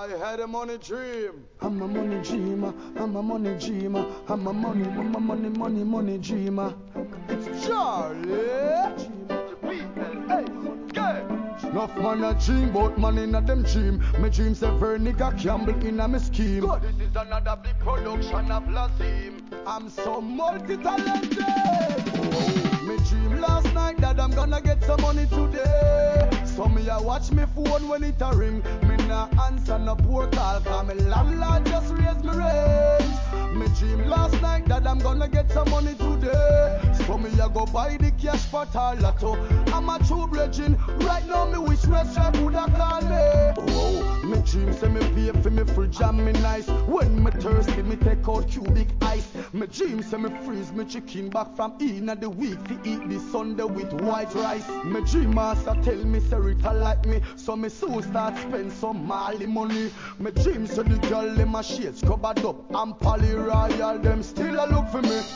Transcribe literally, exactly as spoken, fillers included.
I had a money dream. I'm a money dreamer, I'm a money dreamer, I'm a money, I'm a money, money, money dreamer. It's Charlie. Hey, go. Enough man a dream, but man in a them dream. Me dreams every nigga Campbell in a me scheme. God, this is another big production of Lazim. I'm so multi-talented. Oh. Me dream last night that I'm gonna get some money today. So me a watch me phone when it a ring. Me nah answer no poor call, cause me landlord just raise me rent. Me dream last night that I'm gonna get some money today. So me a go buy the cash for Talato. I'm a true bridging. Right now me wish restaurant woulda call me. Oh, me dream say me pay for me fridge and me nice. When me thirsty me take out cubic ice. Me dream say me freeze me chicken back from in the week to eat this Sunday with white rice. Me dream master tell me say Rita like me, so me soon start spend some Mali money. Me dream say the girl in my shades covered up and Polly Royal them still a look for me.